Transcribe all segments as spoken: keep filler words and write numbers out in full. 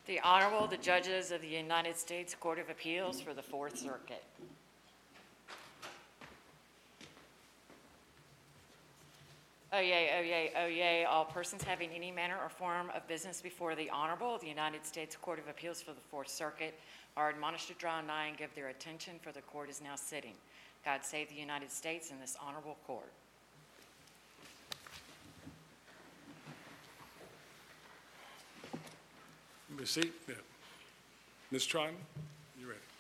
The Honorable, the Judges of the United States Court of Appeals for the Fourth Circuit. Oyez, oyez, oyez, all persons having any manner or form of business before the Honorable, the United States Court of Appeals for the Fourth Circuit, are admonished to draw nigh and give their attention, for the court is now sitting. God save the United States and this honorable court. You may seat. Yeah. Miz Tron, you ready?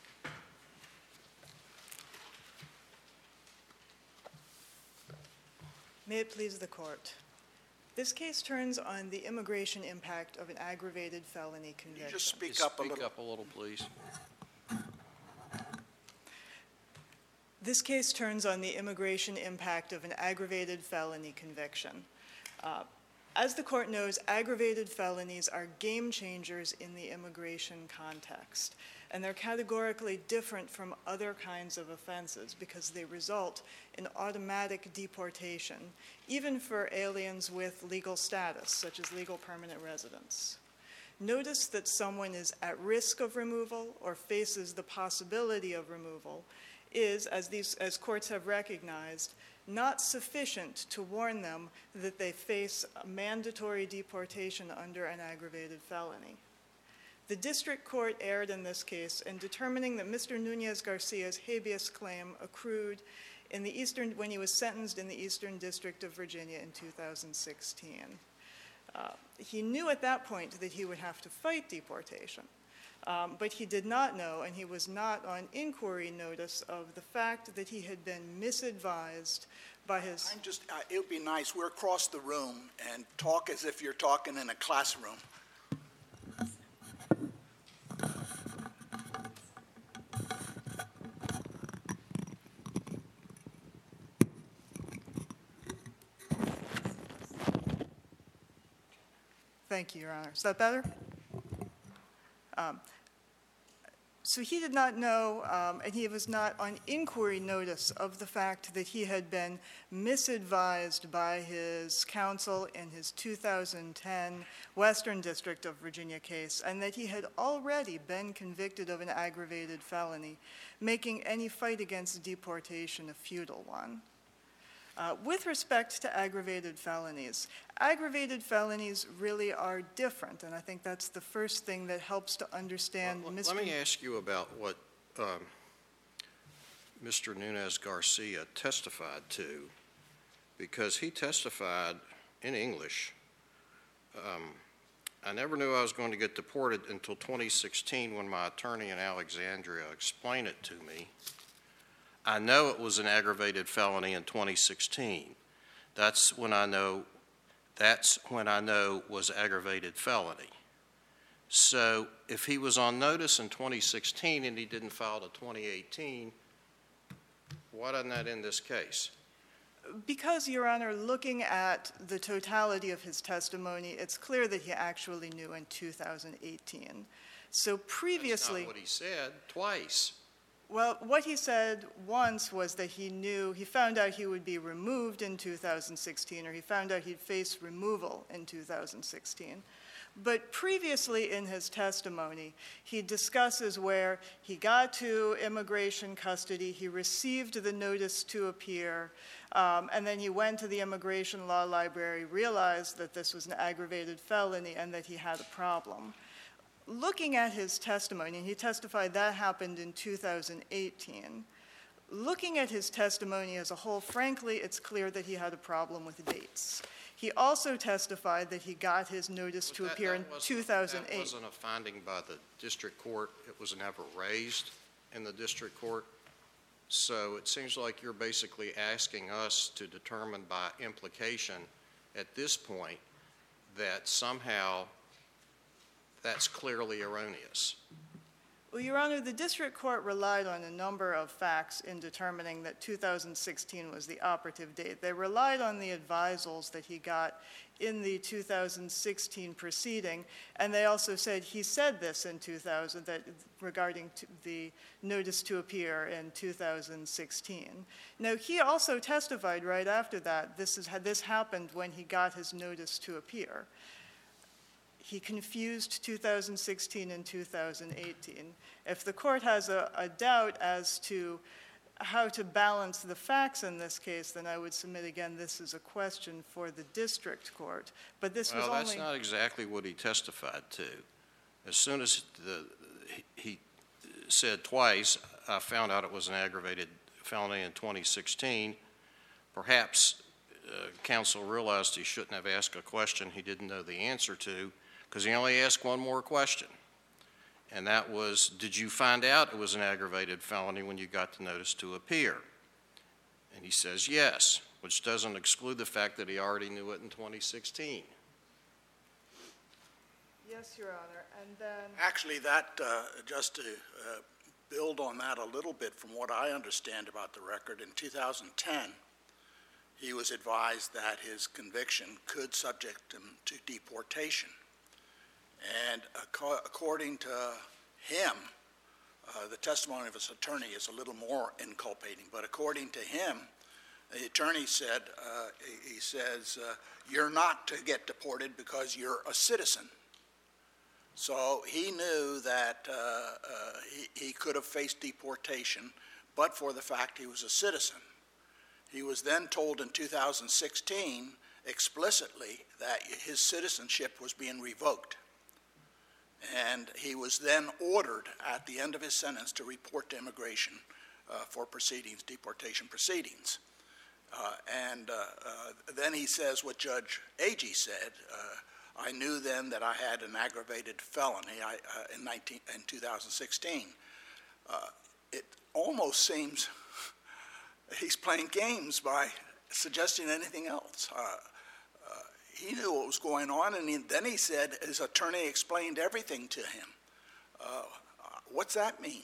May it please the court. This case turns on the immigration impact of an aggravated felony conviction. Can you just speak Just up a speak little? up a little, please. This case turns on the immigration impact of an aggravated felony conviction. Uh, as the court knows, aggravated felonies are game changers in the immigration context, and they're categorically different from other kinds of offenses because they result in automatic deportation, even for aliens with legal status, such as legal permanent residence. Notice that someone is at risk of removal or faces the possibility of removal is, as these as courts have recognized, not sufficient to warn them that they face a mandatory deportation under an aggravated felony. The district court erred in this case in determining that Mister Nunez-Garcia's habeas claim accrued in the Eastern, when he was sentenced in the Eastern District of Virginia in two thousand sixteen. Uh, he knew at that point that he would have to fight deportation. Um, but he did not know, and he was not on inquiry notice of the fact that he had been misadvised by his... I'm just, uh, it would be nice, we're across the room, and talk as if you're talking in a classroom. Thank you, Your Honor. Is that better? Um, so he did not know, um, and he was not on inquiry notice of the fact that he had been misadvised by his counsel in his two thousand ten Western District of Virginia case, and that he had already been convicted of an aggravated felony, making any fight against deportation a futile one. Uh, with respect to aggravated felonies, aggravated felonies really are different, and I think that's the first thing that helps to understand Well, Mister Let me ask you about what um, Mister Nunez-Garcia testified to, because he testified in English. Um, I never knew I was going to get deported until twenty sixteen when my attorney in Alexandria explained it to me. I know it was an aggravated felony in twenty sixteen. That's when I know, that's when I know was aggravated felony. So if he was on notice in twenty sixteen and he didn't file to twenty eighteen, why doesn't that in this case? Because, Your Honor, looking at the totality of his testimony, it's clear that he actually knew in two thousand eighteen. So previously... That's not what he said, twice. Well, what he said once was that he knew, he found out he would be removed in two thousand sixteen, or he found out he'd face removal in two thousand sixteen. But previously in his testimony, he discusses where he got to immigration custody, he received the notice to appear, um, and then he went to the immigration law library, realized that this was an aggravated felony and that he had a problem. Looking at his testimony, and he testified that happened in two thousand eighteen. Looking at his testimony as a whole, frankly, it's clear that he had a problem with dates. He also testified that he got his notice But to that- appear that in wasn't- two thousand eight. That wasn't a finding by the district court. It was never raised in the district court. So it seems like you're basically asking us to determine by implication at this point that somehow that's clearly erroneous. Well, Your Honor, the district court relied on a number of facts in determining that two thousand sixteen was the operative date. They relied on the advisals that he got in the two thousand sixteen proceeding, and they also said he said this in two thousand, that regarding to the notice to appear in two thousand sixteen. Now, he also testified right after that, this, is, this happened when he got his notice to appear. he confused two thousand sixteen and two thousand eighteen. If the court has a, a doubt as to how to balance the facts in this case, then I would submit again this is a question for the district court. But this was Well, only... that's not exactly what he testified to. As soon as the, he- he said twice, I found out it was an aggravated felony in twenty sixteen, perhaps uh, counsel realized he shouldn't have asked a question he didn't know the answer to, because he only asked one more question. And that was, did you find out it was an aggravated felony when you got the notice to appear? And he says yes, which doesn't exclude the fact that he already knew it in twenty sixteen. Yes, Your Honor, and then... Actually, that, uh, just to uh, build on that a little bit from what I understand about the record, in two thousand ten, he was advised that his conviction could subject him to deportation. And ac- according to him, uh, the testimony of his attorney is a little more inculpating, but according to him, the attorney said, uh, he, he says, uh, you're not to get deported because you're a citizen. So he knew that uh, uh, he, he could have faced deportation, but for the fact he was a citizen. He was then told in two thousand sixteen explicitly that his citizenship was being revoked. And he was then ordered at the end of his sentence to report to immigration uh, for proceedings, deportation proceedings. Uh, and uh, uh, then he says what Judge Agee said, uh, I knew then that I had an aggravated felony I, uh, in, nineteen, in two thousand sixteen. Uh, it almost seems he's playing games by suggesting anything else. Uh, uh, he knew what was going on, and he, then he said his attorney explained everything to him. Uh, what's that mean?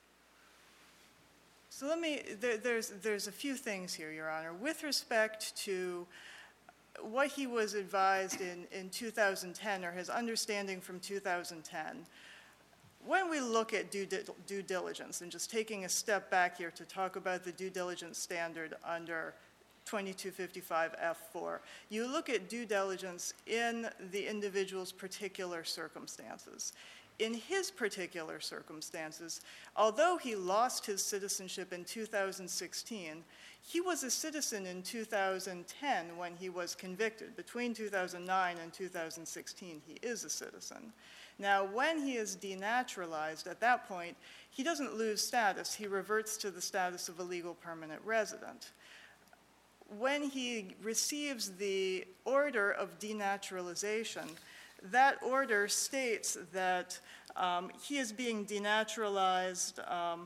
So let me, there, there's, there's a few things here, Your Honor. With respect to what he was advised in, in two thousand ten, or his understanding from two thousand ten, when we look at due, di- due diligence, and just taking a step back here to talk about the due diligence standard under twenty-two fifty-five F four, you look at due diligence in the individual's particular circumstances. In his particular circumstances, although he lost his citizenship in two thousand sixteen, he was a citizen in two thousand ten when he was convicted. Between two thousand nine and two thousand sixteen, he is a citizen. Now, when he is denaturalized, at that point, he doesn't lose status. He reverts to the status of a legal permanent resident. When he receives the order of denaturalization, that order states that um, he is being denaturalized um,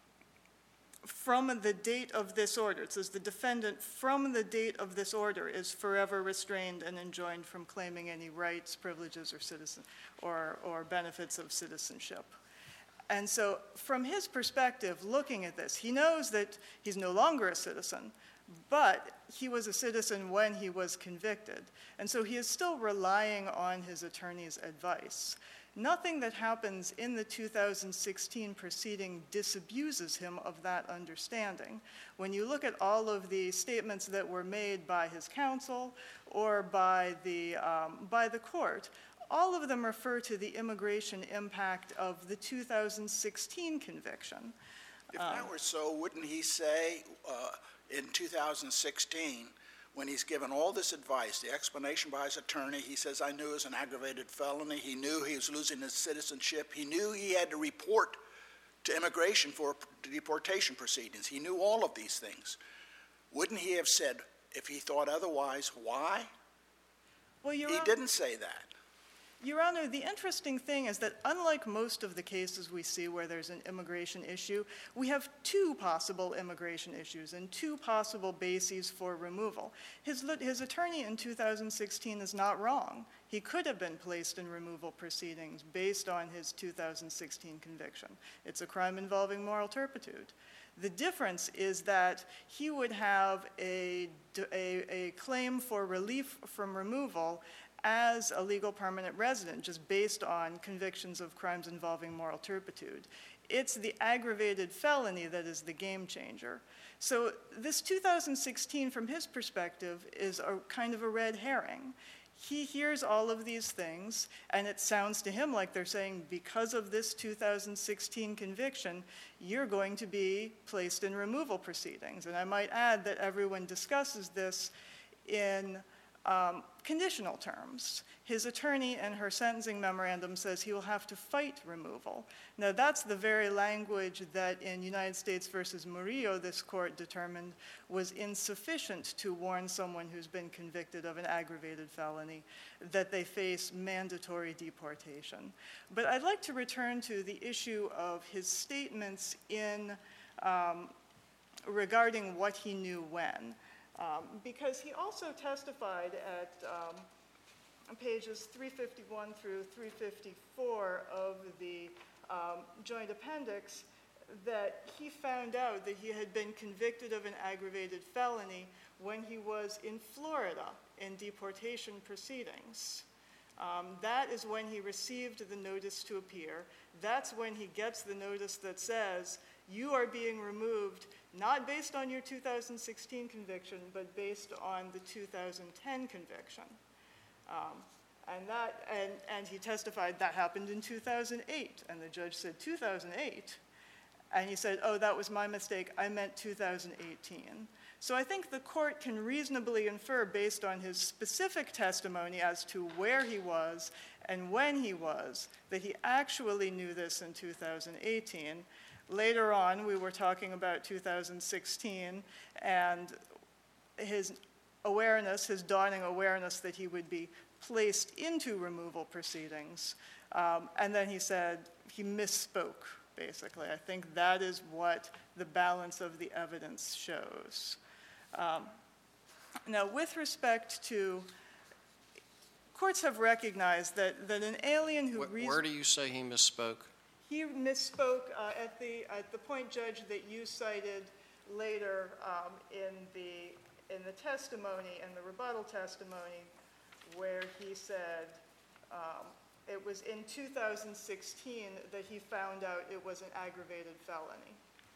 from the date of this order. It says the defendant from the date of this order is forever restrained and enjoined from claiming any rights, privileges, or citizen or, or benefits of citizenship. And so from his perspective, looking at this, he knows that he's no longer a citizen, but he was a citizen when he was convicted. And so he is still relying on his attorney's advice. Nothing that happens in the two thousand sixteen proceeding disabuses him of that understanding. When you look at all of the statements that were made by his counsel or by the, um, by the court, all of them refer to the immigration impact of the two thousand sixteen conviction. If that were so, wouldn't he say uh, in two thousand sixteen, when he's given all this advice, the explanation by his attorney, he says, I knew it was an aggravated felony, he knew he was losing his citizenship, he knew he had to report to immigration for deportation proceedings, he knew all of these things. Wouldn't he have said, if he thought otherwise, why? Well, Your He Honor, didn't say that. Your Honor, the interesting thing is that unlike most of the cases we see where there's an immigration issue, we have two possible immigration issues and two possible bases for removal. His, lit- his attorney in two thousand sixteen is not wrong. He could have been placed in removal proceedings based on his two thousand sixteen conviction. It's a crime involving moral turpitude. The difference is that he would have a, a, a claim for relief from removal as a legal permanent resident, just based on convictions of crimes involving moral turpitude. It's the aggravated felony that is the game changer. So this two thousand sixteen, from his perspective, is a kind of a red herring. He hears all of these things, and it sounds to him like they're saying, because of this two thousand sixteen conviction, you're going to be placed in removal proceedings. And I might add that everyone discusses this in um, conditional terms. His attorney in her sentencing memorandum says he will have to fight removal. Now, that's the very language that in United States versus Murillo, this court determined was insufficient to warn someone who's been convicted of an aggravated felony that they face mandatory deportation. But I'd like to return to the issue of his statements in um, regarding what he knew when. Um, because he also testified at um, pages three fifty-one through three fifty-four of the um, joint appendix that he found out that he had been convicted of an aggravated felony when he was in Florida in deportation proceedings. Um, that is when he received the notice to appear. That's when he gets the notice that says, you are being removed not based on your two thousand sixteen conviction, but based on the two thousand ten conviction. Um, and, that, and, and he testified that happened in two thousand eight, and the judge said, two thousand eight? And he said, oh, that was my mistake, I meant two thousand eighteen. So I think the court can reasonably infer, based on his specific testimony as to where he was and when he was, that he actually knew this in two thousand eighteen. Later on, we were talking about two thousand sixteen, and his awareness, his dawning awareness that he would be placed into removal proceedings. Um, and then he said he misspoke, basically. I think that is what the balance of the evidence shows. Um, now, with respect to, courts have recognized that, that an alien who... Where, where do you say he misspoke? He misspoke uh, at, the, at the point, Judge, that you cited later um, in, the, in the testimony, in the rebuttal testimony, where he said um, it was in two thousand sixteen that he found out it was an aggravated felony.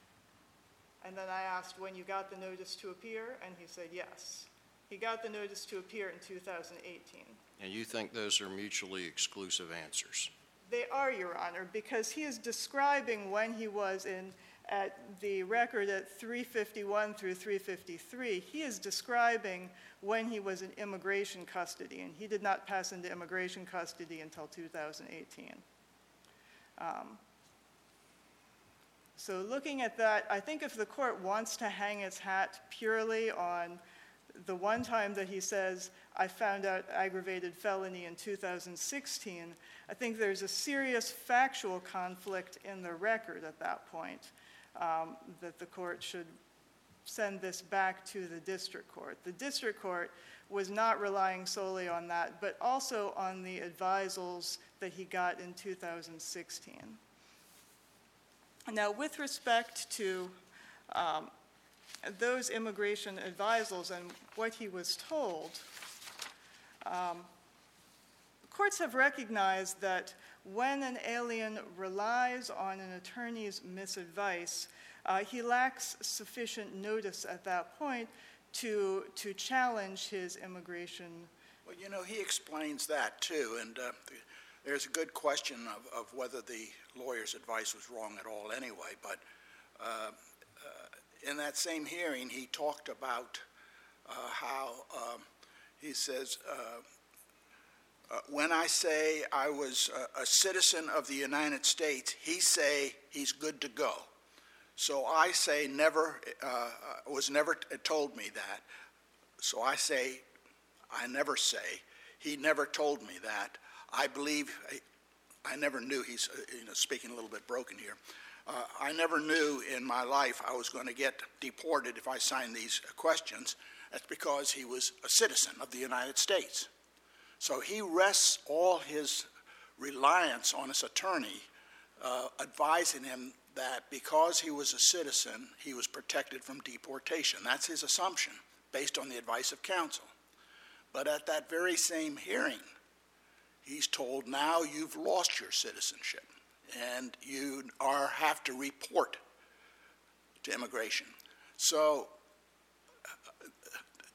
And then I asked when you got the notice to appear, and he said yes. He got the notice to appear in two thousand eighteen. And you think those are mutually exclusive answers? They are, Your Honor, because he is describing when he was in, at the record at three fifty-one through three fifty-three, he is describing when he was in immigration custody, and he did not pass into immigration custody until two thousand eighteen. Um, so looking at that, I think if the court wants to hang its hat purely on the one time that he says, I found out aggravated felony in two thousand sixteen, I think there's a serious factual conflict in the record at that point um, that the court should send this back to the district court. The district court was not relying solely on that, but also on the advisals that he got in two thousand sixteen. Now, with respect to um, those immigration advisals and what he was told, um, courts have recognized that when an alien relies on an attorney's misadvice, uh, he lacks sufficient notice at that point to, to challenge his immigration. Well, you know, he explains that too, and uh, there's a good question of, of whether the lawyer's advice was wrong at all anyway, but uh, uh, in that same hearing, he talked about uh, how um, he says, uh, uh, when I say I was a, a citizen of the United States, he say he's good to go. So I say never, uh, was never t- told me that. So I say, I never say, he never told me that. I believe, I, I never knew, he's uh, you know, speaking a little bit broken here. Uh, I never knew in my life I was going to get deported if I signed these questions. That's because he was a citizen of the United States. So he rests all his reliance on his attorney uh, advising him that because he was a citizen, he was protected from deportation. That's his assumption, based on the advice of counsel. But at that very same hearing, he's told, now you've lost your citizenship, and you are have to report to immigration. So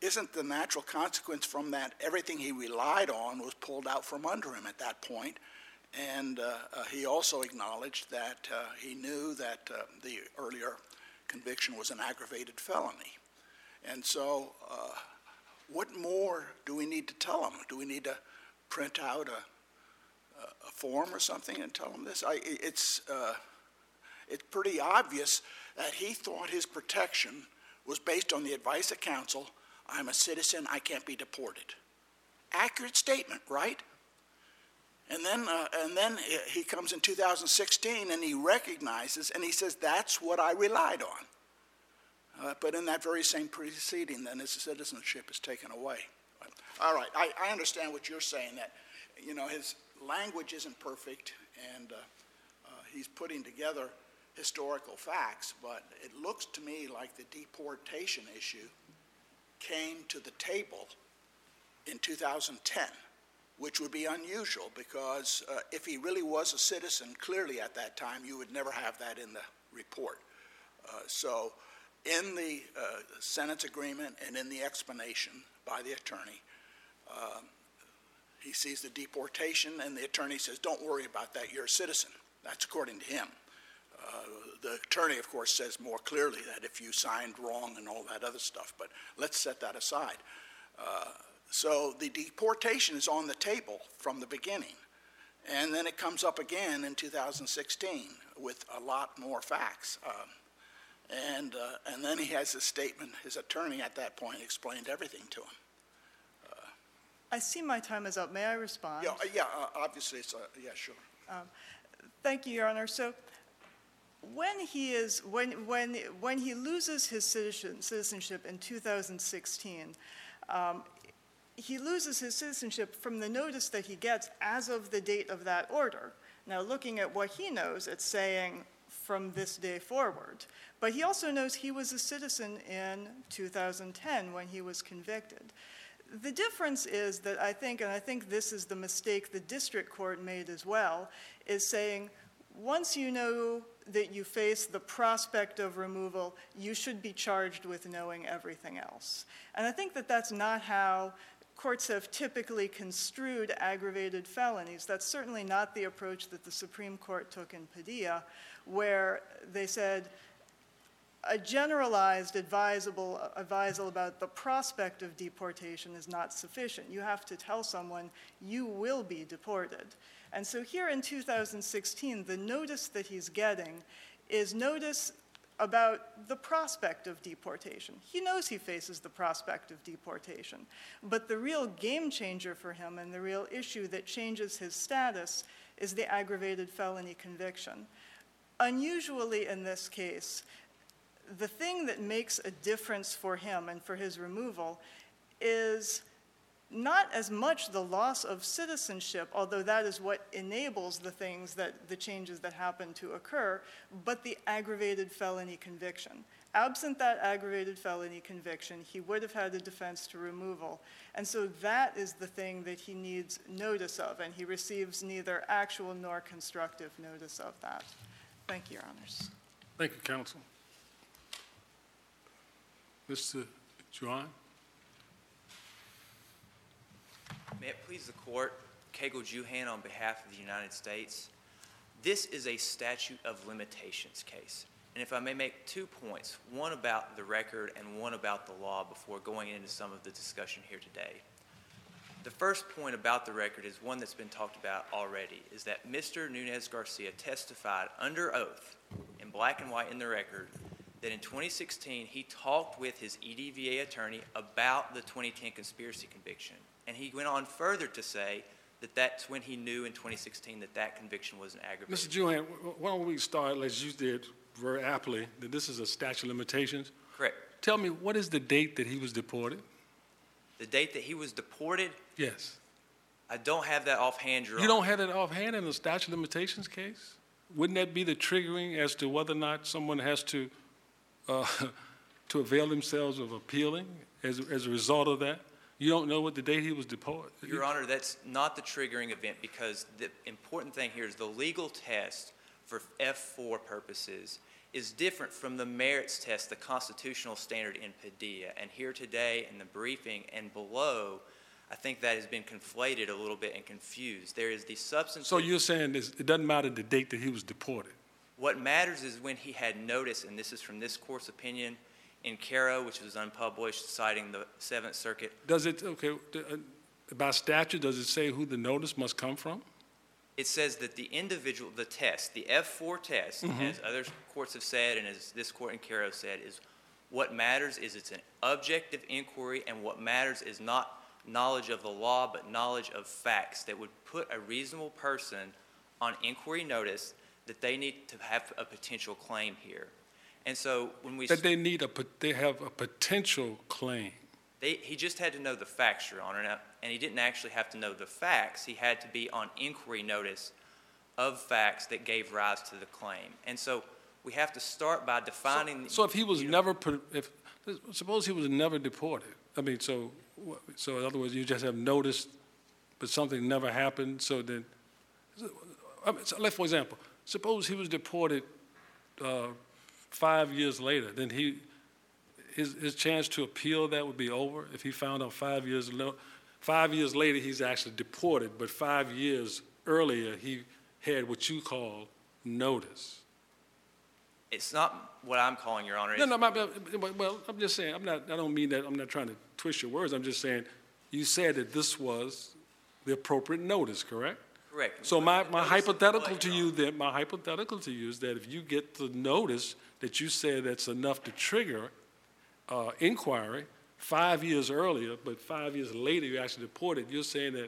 isn't the natural consequence from that everything he relied on was pulled out from under him at that point? And uh, uh, he also acknowledged that uh, he knew that uh, the earlier conviction was an aggravated felony. And so uh, what more do we need to tell him? Do we need to print out a, a form or something and tell him this? I, it's, uh, it's pretty obvious that he thought his protection was based on the advice of counsel. I'm a citizen, I can't be deported. Accurate statement, right? And then, uh, and then he comes in two thousand sixteen and he recognizes and he says, that's what I relied on. Uh, but in that very same proceeding, then his citizenship is taken away. All right, I, I understand what you're saying, that, you know, his language isn't perfect and uh, uh, he's putting together historical facts, but it looks to me like the deportation issue came to the table in two thousand ten, which would be unusual because uh, if he really was a citizen, clearly at that time, you would never have that in the report. Uh, so in the uh, sentence agreement and in the explanation by the attorney, uh, he sees the deportation and the attorney says, don't worry about that, you're a citizen. That's according to him. Uh, the attorney, of course, says more clearly that if you signed wrong and all that other stuff, but let's set that aside. Uh, so the deportation is on the table from the beginning. And then it comes up again in two thousand sixteen with a lot more facts. Um, and, uh, and then he has a statement. His attorney at that point explained everything to him. I see my time is up. May I respond? Yeah, uh, yeah uh, obviously, it's, uh, yeah, sure. Um, thank you, Your Honor. So when he is, when, when, when he loses his citizen, citizenship in two thousand sixteen, um, he loses his citizenship from the notice that he gets as of the date of that order. Now, looking at what he knows, it's saying from this day forward. But he also knows he was a citizen in two thousand ten when he was convicted. The difference is that I think, and I think this is the mistake the district court made as well, is saying once you know that you face the prospect of removal, you should be charged with knowing everything else. And I think that that's not how courts have typically construed aggravated felonies. That's certainly not the approach that the Supreme Court took in Padilla, where they said a generalized advisable, advisal about the prospect of deportation is not sufficient. You have to tell someone you will be deported. And so here in two thousand sixteen, the notice that he's getting is notice about the prospect of deportation. He knows he faces the prospect of deportation, but the real game changer for him and the real issue that changes his status is the aggravated felony conviction. Unusually in this case, the thing that makes a difference for him and for his removal is not as much the loss of citizenship, although that is what enables the things that the changes that happen to occur, but the aggravated felony conviction. Absent that aggravated felony conviction, he would have had a defense to removal. And so that is the thing that he needs notice of, and he receives neither actual nor constructive notice of that. Thank you, Your Honors. Thank you, counsel. Mister Juan? May it please the court, Kegel Juhan on behalf of the United States. This is a statute of limitations case. And if I may make two points, one about the record and one about the law before going into some of the discussion here today. The first point about the record is one that's been talked about already, is that Mister Nunez-Garcia testified under oath in black and white in the record that in twenty sixteen he talked with his E D V A attorney about the twenty ten conspiracy conviction. And he went on further to say that that's when he knew in twenty sixteen that that conviction was an aggravated. Mister Juhan, why don't we start, as you did very aptly, that this is a statute of limitations? Correct. Tell me, what is the date that he was deported? The date that he was deported? Yes. I don't have that offhand, Your You Honor. don't have it offhand in a statute of limitations case? Wouldn't that be the triggering as to whether or not someone has to uh, to avail themselves of appealing as, as a result of that? You don't know what the date he was deported? Your Honor, that's not the triggering event, because the important thing here is the legal test for F four purposes is different from the merits test, the constitutional standard in Padilla. And here today in the briefing and below, I think that has been conflated a little bit and confused. There is the substance. So you're saying this, it doesn't matter the date that he was deported? What matters is when he had notice, and this is from this court's opinion in Caro, which was unpublished, citing the Seventh Circuit. Does it, okay, uh, by statute, does it say who the notice must come from? It says that the individual, the test, the F four test, Mm-hmm. as other courts have said and as this court in Caro said, is what matters is it's an objective inquiry, and what matters is not knowledge of the law, but knowledge of facts that would put a reasonable person on inquiry notice that they need to have a potential claim here. And so when we... That they need a, pot- they have a potential claim. They, he just had to know the facts, Your Honor, now, and he didn't actually have to know the facts. He had to be on inquiry notice of facts that gave rise to the claim. And so we have to start by defining... So if he was you know, never, put- if, suppose he was never deported, I mean, so, what- so in other words, you just have noticed, but something never happened, so then, I mean, so like for example, suppose he was deported uh, five years later, then he, his, his chance to appeal that would be over if he found out five years, lo- five years later he's actually deported, but five years earlier he had what you call notice. It's not what I'm calling, Your Honor. No, It's- no, my, my- well, I'm just saying, I'm not, I don't mean that, I'm not trying to twist your words, I'm just saying, you said that this was the appropriate notice, correct? Correct. So my, The my notice of hypothetical what, to Your you Honor? then, my hypothetical to you is that if you get the notice that you said that's enough to trigger uh, inquiry five years earlier, but five years later you're actually deported, you're saying that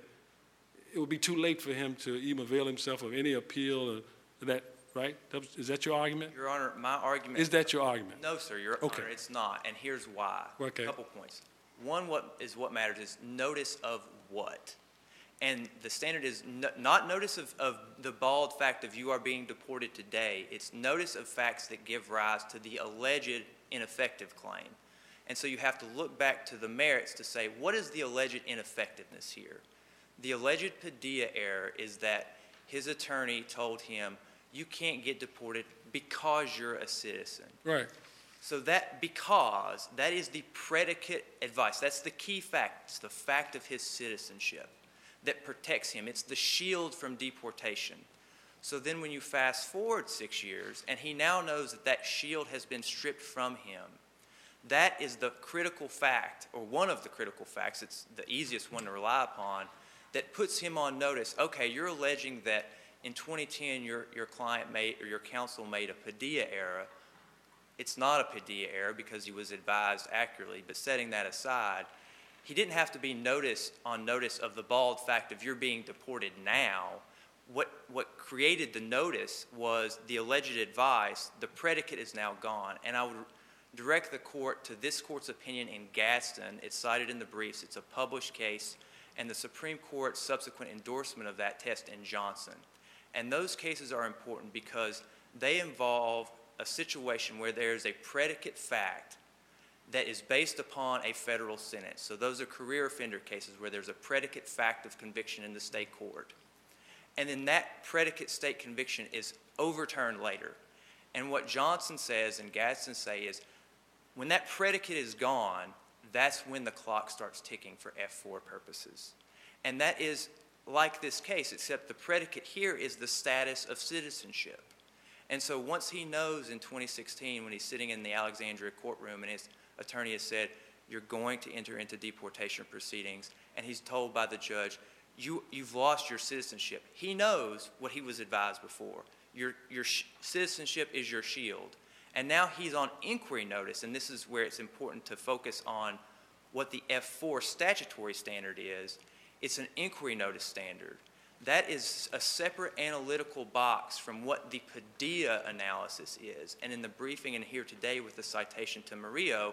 it would be too late for him to even avail himself of any appeal or that, right? That was- Is that your argument? Your Honor, my argument... Is that your argument? No, sir, Your Okay. Honor, it's not, and here's why. Okay. A couple points. One, what is what matters is notice of what? And the standard is no, not notice of, of the bald fact of you are being deported today. It's notice of facts that give rise to the alleged ineffective claim. And so you have to look back to the merits to say, what is the alleged ineffectiveness here? The alleged Padilla error is that his attorney told him, you can't get deported because you're a citizen. Right. So that because, that is the predicate advice. That's the key fact. It's the fact of his citizenship that protects him. It's the shield from deportation. So then when you fast forward six years, and he now knows that that shield has been stripped from him, that is the critical fact, or one of the critical facts, it's the easiest one to rely upon, that puts him on notice. Okay, you're alleging that in twenty ten your, your client made, or your counsel made a Padilla error. It's not a Padilla error because he was advised accurately, but setting that aside, he didn't have to be noticed on notice of the bald fact of you're being deported now. What, what created the notice was the alleged advice. The predicate is now gone. And I would direct the court to this court's opinion in Gadsden. It's cited in the briefs. It's a published case. And the Supreme Court's subsequent endorsement of that test in Johnson. And those cases are important because they involve a situation where there's a predicate fact that is based upon a federal sentence. So those are career offender cases where there's a predicate fact of conviction in the state court. And then that predicate state conviction is overturned later. And what Johnson says and Gadsden say is when that predicate is gone, that's when the clock starts ticking for F four purposes. And that is like this case, except the predicate here is the status of citizenship. And so once he knows in twenty sixteen when he's sitting in the Alexandria courtroom and his attorney has said, you're going to enter into deportation proceedings, and he's told by the judge, you, you've lost your citizenship. He knows what he was advised before. Your, your sh- citizenship is your shield. And now he's on inquiry notice, and this is where it's important to focus on what the F four statutory standard is. It's an inquiry notice standard. That is a separate analytical box from what the Padilla analysis is. And in the briefing and here today with the citation to Murillo,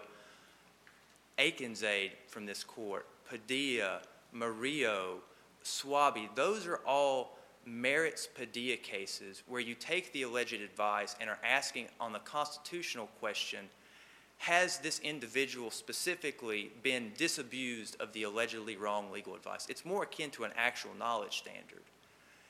Akinzade from this court, Padilla, Murillo, Swaby, those are all merits Padilla cases where you take the alleged advice and are asking on the constitutional question, has this individual specifically been disabused of the allegedly wrong legal advice? It's more akin to an actual knowledge standard.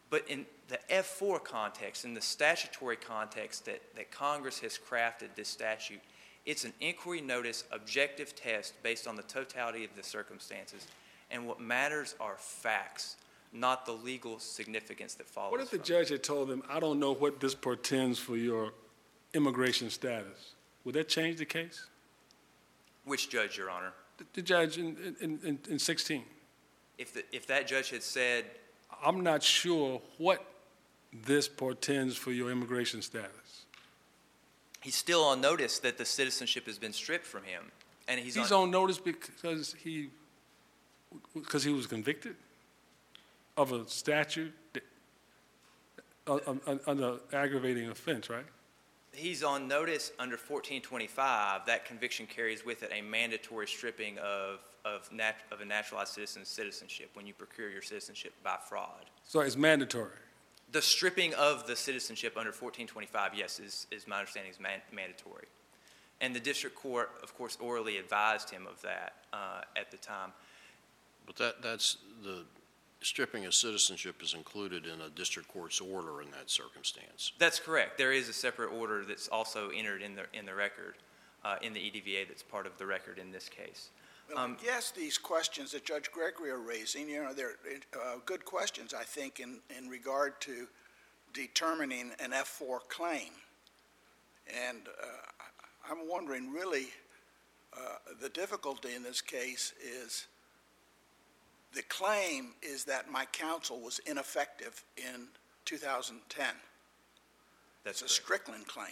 But in the F four context, in the statutory context that, that Congress has crafted this statute, it's an inquiry notice objective test based on the totality of the circumstances. And what matters are facts, not the legal significance that follows. What if the from it. judge had told them, I don't know what this portends for your immigration status? Would that change the case? Which judge, Your Honor? The, the judge in, in, in, in sixteen. If, the, if that judge had said, I'm not sure what this portends for your immigration status. he's still on notice that the citizenship has been stripped from him, and he's, He's on, on notice because he, because he was convicted of a statute, that- uh, um, uh, under aggravating offense, right? he's on notice under fourteen twenty-five. That conviction carries with it a mandatory stripping of, of, nat, of a naturalized citizen's citizenship when you procure your citizenship by fraud. So it's mandatory. The stripping of the citizenship under fourteen twenty-five, yes, is, is my understanding is man, mandatory. And the district court, of course, orally advised him of that uh, at the time. But that, that's, the stripping of citizenship is included in a district court's order in that circumstance. That's correct. There is a separate order that's also entered in the, in the record, uh, in the E D V A that's part of the record in this case. Well, Um, yes, these questions that Judge Gregory are raising, you know, they're uh, good questions, I think, in, in regard to determining an F four claim. And uh, I'm wondering, really, uh, the difficulty in this case is the claim is that my counsel was ineffective in two thousand ten. That's It's a correct. Strickland claim.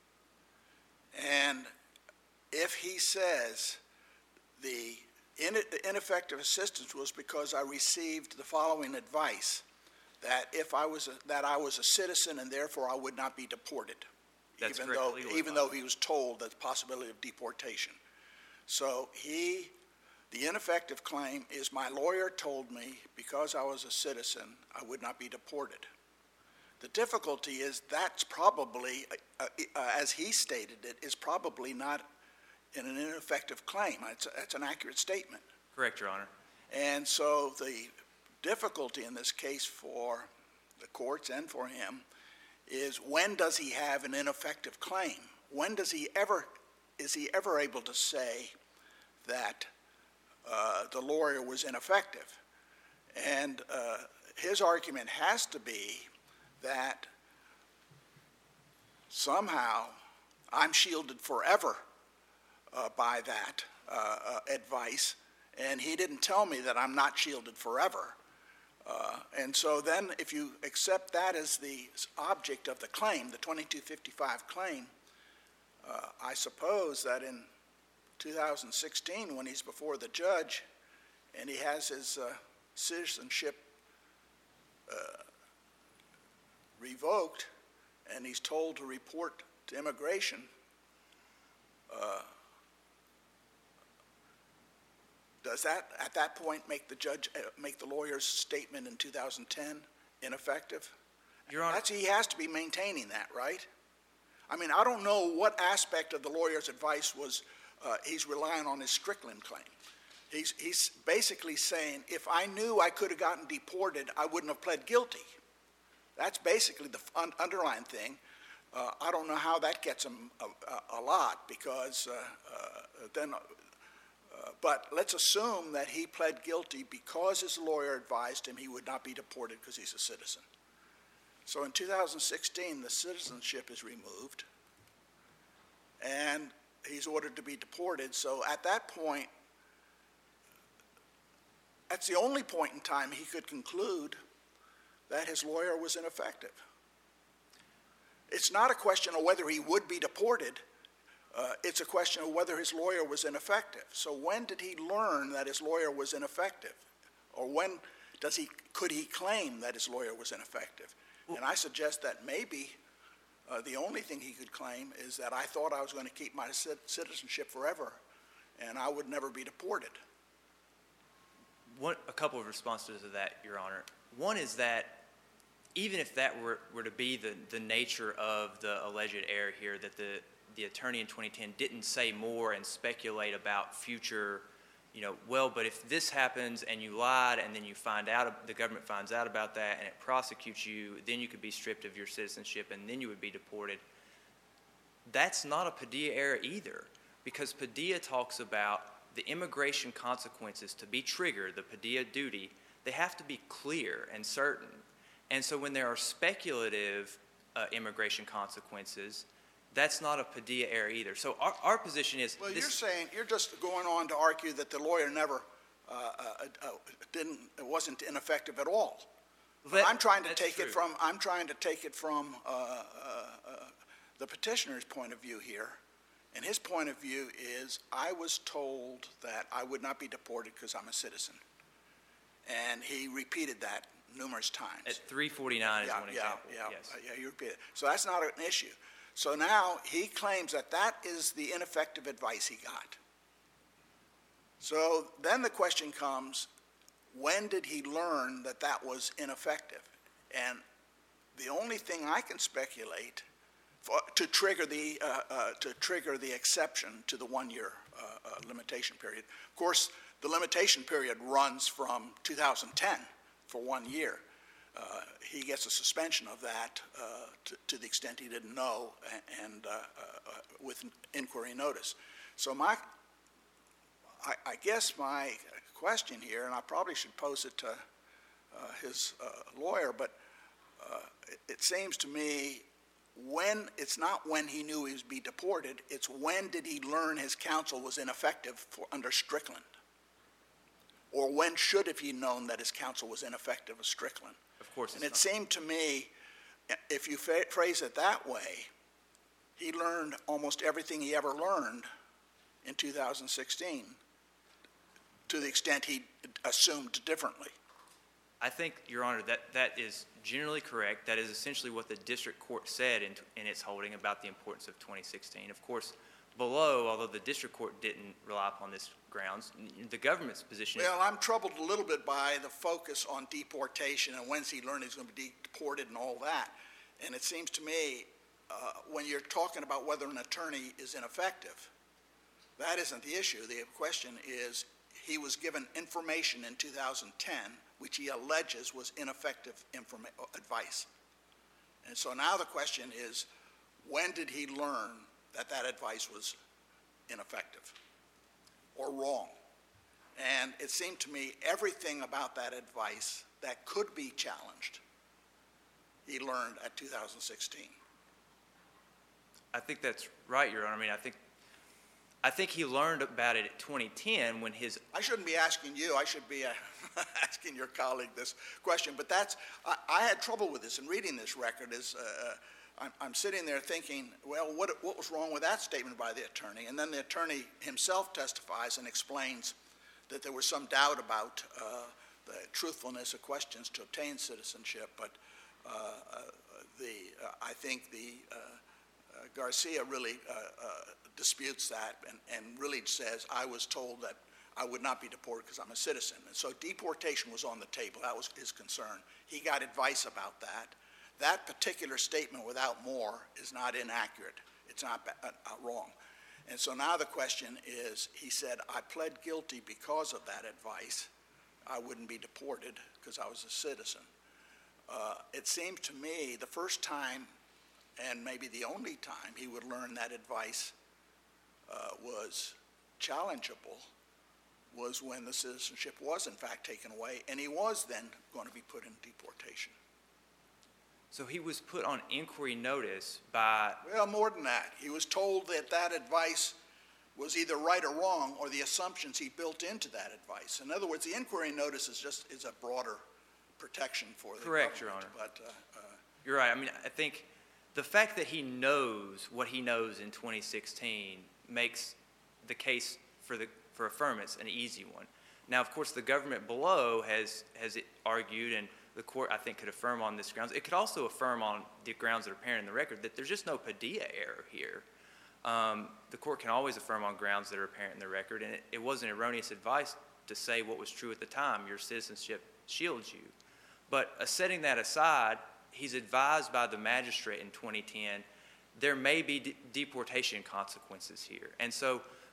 And if he says the in- ineffective assistance was because I received the following advice, that if I was, a- that I was a citizen and therefore I would not be deported. That's even correct though, legal even advice. though he was told the possibility of deportation. So he, the ineffective claim is my lawyer told me because I was a citizen, I would not be deported. The difficulty is that's probably, uh, uh, as he stated it, is probably not in an ineffective claim. It's, that's an accurate statement. Correct, Your Honor. And so the difficulty in this case for the courts and for him is when does he have an ineffective claim? When does he ever, is he ever able to say that uh, the lawyer was ineffective? And uh, his argument has to be that somehow I'm shielded forever uh, by that uh, uh, advice, and he didn't tell me that I'm not shielded forever. Uh, and so then if you accept that as the object of the claim, the twenty-two fifty-five claim, uh, I suppose that in two thousand sixteen, when he's before the judge and he has his uh, citizenship uh, revoked and he's told to report to immigration, uh, does that, at that point, make the judge, uh, make the lawyer's statement in two thousand ten ineffective? Your Honor, That's, he has to be maintaining that, right? I mean, I don't know what aspect of the lawyer's advice was, uh, he's relying on his Strickland claim. He's, he's basically saying, if I knew I could have gotten deported, I wouldn't have pled guilty. That's basically the un- underlying thing. Uh, I don't know how that gets him a, a, a lot, because uh, uh, then, uh, but let's assume that he pled guilty because his lawyer advised him he would not be deported because he's a citizen. So in two thousand sixteen, the citizenship is removed, and he's ordered to be deported. So at that point, that's the only point in time he could conclude that his lawyer was ineffective. It's not a question of whether he would be deported. Uh, it's a question of whether his lawyer was ineffective. So when did he learn that his lawyer was ineffective? Or when does he, could he claim that his lawyer was ineffective? And I suggest that maybe uh, the only thing he could claim is that I thought I was going to keep my citizenship forever and I would never be deported. one, a couple of responses to that, Your Honor. One is that even if that were, were to be the, the nature of the alleged error here, that the, the attorney in twenty ten didn't say more and speculate about future you know, well, but if this happens and you lied and then you find out, the government finds out about that and it prosecutes you, then you could be stripped of your citizenship and then you would be deported. That's not a Padilla error either, because Padilla talks about the immigration consequences to be triggered, the Padilla duty, they have to be clear and certain. And so when there are speculative uh, immigration consequences, that's not a Padilla error either. So our, our position is... Well, this, you're saying, you're just going on to argue that the lawyer never uh, uh, uh, didn't, it wasn't ineffective at all. But That- I'm trying to that's take true. it from, I'm trying to take it from uh, uh, uh, the petitioner's point of view here. And his point of view is, I was told that I would not be deported because I'm a citizen. And he repeated that numerous times. At three forty-nine is Yeah, one yeah, example. yeah, Yes. uh, yeah, you repeat it. So that's not an issue. So now he claims that that is the ineffective advice he got. So then the question comes, when did he learn that that was ineffective? And the only thing I can speculate for, to trigger the uh, uh, to trigger the exception to the one-year uh, uh, limitation period. Of course, the limitation period runs from two thousand ten for one year. Uh, he gets a suspension of that uh, to, to the extent he didn't know, and, and uh, uh, with inquiry notice. So my, I, I guess my question here, and I probably should pose it to uh, his uh, lawyer, but uh, it, it seems to me when, it's not when he knew he was be deported, it's when did he learn his counsel was ineffective for, under Strickland? Or when should have he known that his counsel was ineffective as Strickland? Of course And it's it not. seemed to me, if you fa- phrase it that way, he learned almost everything he ever learned in two thousand sixteen, to the extent he assumed differently. I think, Your Honor, that, that is generally correct. That is essentially what the district court said in, in its holding about the importance of twenty sixteen. Of course, below, although the district court didn't rely upon this grounds, the government's position is... Well, I'm troubled a little bit by the focus on deportation and when's he learned he's going to be deported and all that. And it seems to me, uh, when you're talking about whether an attorney is ineffective, that isn't the issue. The question is, he was given information in two thousand ten, which he alleges was ineffective informa- advice. And so now the question is, when did he learn that that advice was ineffective or wrong? And it seemed to me everything about that advice that could be challenged, he learned at two thousand sixteen. I think that's right, Your Honor. I mean, I think, I think he learned about it at twenty ten when his... I shouldn't be asking you, I should be uh, asking your colleague this question, but that's, I, I had trouble with this in reading this record. Is uh, I'm, I'm sitting there thinking, well, what, what was wrong with that statement by the attorney? And then the attorney himself testifies and explains that there was some doubt about uh, the truthfulness of questions to obtain citizenship, but uh, uh, the, uh, I think the uh, uh, Garcia really uh, uh, disputes that and, and really says, I was told that I would not be deported because I'm a citizen. And so deportation was on the table. That was his concern. He got advice about that. That particular statement, without more, is not inaccurate. It's not uh, uh, wrong. And so now the question is, he said, I pled guilty because of that advice. I wouldn't be deported because I was a citizen. Uh, it seemed to me the first time, and maybe the only time, he would learn that advice uh, was challengeable was when the citizenship was in fact taken away, and he was then going to be put in deportation. So he was put on inquiry notice by... Well, more than that. He was told that that advice was either right or wrong, or the assumptions he built into that advice. In other words, the inquiry notice is just is a broader protection for the Correct, Your government. Honor. But uh, uh, You're right. I mean, I think the fact that he knows what he knows in twenty sixteen makes the case for the for affirmance an easy one. Now, of course, the government below has has it argued, and the court, I think, could affirm on this grounds. It could also affirm on the grounds that are apparent in the record that there's just no Padilla error here. Um, the court can always affirm on grounds that are apparent in the record, and it, it wasn't erroneous advice to say what was true at the time. Your citizenship shields you. But uh, setting that aside, he's advised by the magistrate in twenty ten there may be de- deportation consequences here. And so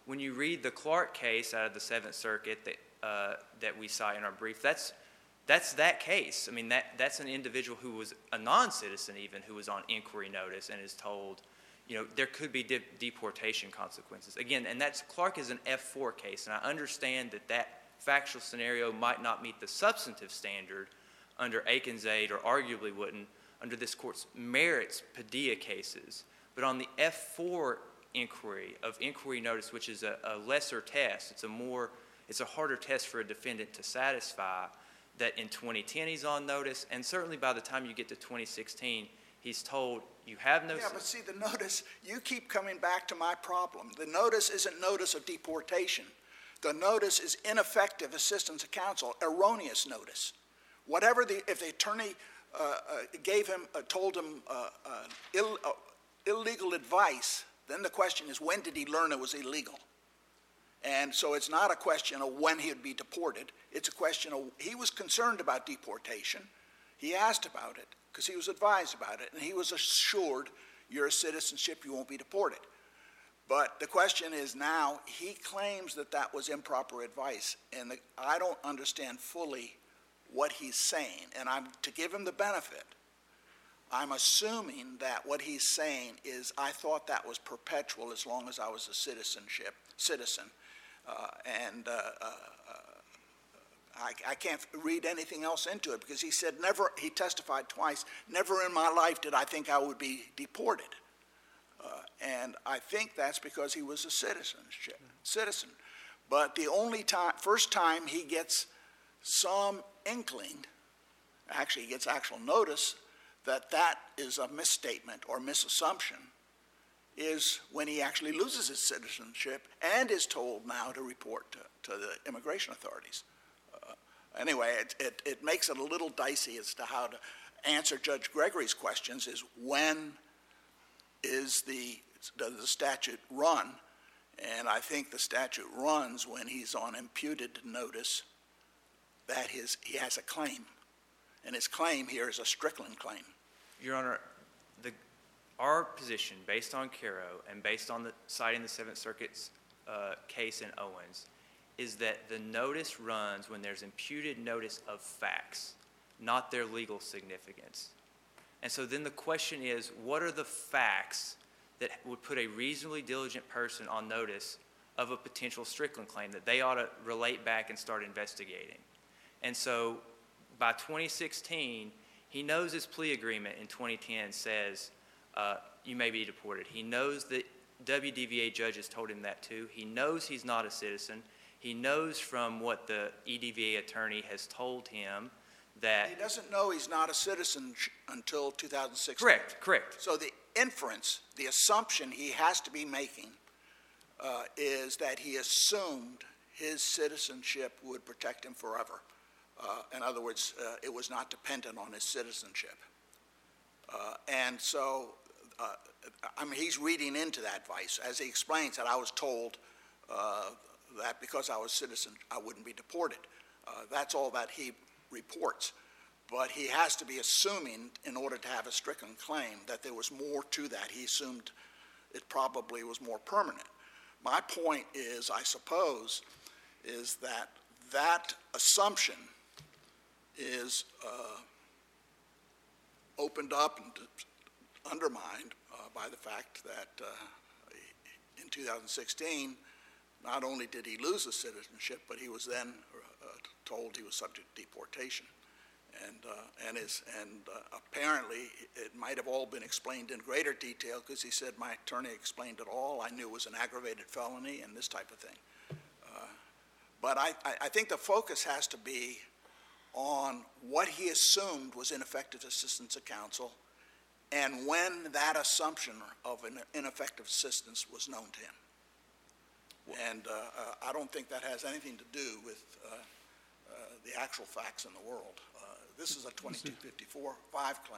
when you read the Clark case out of the Seventh Circuit that, uh, that we cite in our brief, that's, that's that case. I mean, that, that's an individual who was a non-citizen even, who was on inquiry notice and is told, you know, there could be de deportation consequences. Again, and that's, Clark is an F four case, and I understand that that factual scenario might not meet the substantive standard under Aiken's-Aid, or arguably wouldn't under this court's merits Padilla cases. But on the F four inquiry of inquiry notice, which is a, a lesser test, it's a more, it's a harder test for a defendant to satisfy, that in twenty ten he's on notice, and certainly by the time you get to twenty sixteen, he's told you have no... Yeah, but see, the notice, you keep coming back to my problem. The notice isn't notice of deportation. The notice is ineffective assistance of counsel, erroneous notice. Whatever the, if the attorney uh, uh, gave him, uh, told him uh, uh, ill, uh, illegal advice, then the question is, when did he learn it was illegal? And so it's not a question of when he would be deported. It's a question of, he was concerned about deportation. He asked about it because he was advised about it, and he was assured, you're a citizenship, you won't be deported. But the question is now, he claims that that was improper advice, and the, I don't understand fully what he's saying. And I'm, to give him the benefit, I'm assuming that what he's saying is, I thought that was perpetual as long as I was a citizenship, citizen. Uh, and uh, uh, I, I can't read anything else into it, because he said never, he testified twice, never in my life did I think I would be deported. Uh, and I think that's because he was a citizenship, citizen. But the only time, first time he gets some inkling, actually he gets actual notice, that that is a misstatement or misassumption, is when he actually loses his citizenship and is told now to report to, to the immigration authorities. Uh, anyway, it, it, it makes it a little dicey as to how to answer Judge Gregory's questions, is when is the, does the statute run? And I think the statute runs when he's on imputed notice that his, he has a claim. And his claim here is a Strickland claim. Your Honor, the, our position, based on Caro and based on the citing the Seventh Circuit's uh, case in Owens, is that the notice runs when there's imputed notice of facts, not their legal significance. And so then the question is, what are the facts that would put a reasonably diligent person on notice of a potential Strickland claim that they ought to relate back and start investigating? And so by twenty sixteen, he knows his plea agreement in twenty ten says uh, you may be deported. He knows that W D V A judges told him that too. He knows he's not a citizen. He knows from what the E D V A attorney has told him that... He doesn't know he's not a citizen until two thousand sixteen. Correct, correct. So the inference, the assumption he has to be making uh, is that he assumed his citizenship would protect him forever. Uh, in other words, uh, it was not dependent on his citizenship. Uh, and so, uh, I mean, he's reading into that advice. As he explains that I was told uh, that because I was a citizen, I wouldn't be deported. Uh, that's all that he reports. But he has to be assuming, in order to have a Strickland claim, that there was more to that. He assumed it probably was more permanent. My point is, I suppose, is that that assumption is uh, opened up and undermined uh, by the fact that uh, in two thousand sixteen, not only did he lose his citizenship, but he was then uh, told he was subject to deportation. And, uh, and, is, and uh, apparently it might have all been explained in greater detail, because he said, my attorney explained it all. I knew it was an aggravated felony and this type of thing. Uh, but I, I think the focus has to be on what he assumed was ineffective assistance of counsel, and when that assumption of an ineffective assistance was known to him. And uh, uh, I don't think that has anything to do with uh, uh, the actual facts in the world. Uh, this is a twenty-two fifty-four five claim.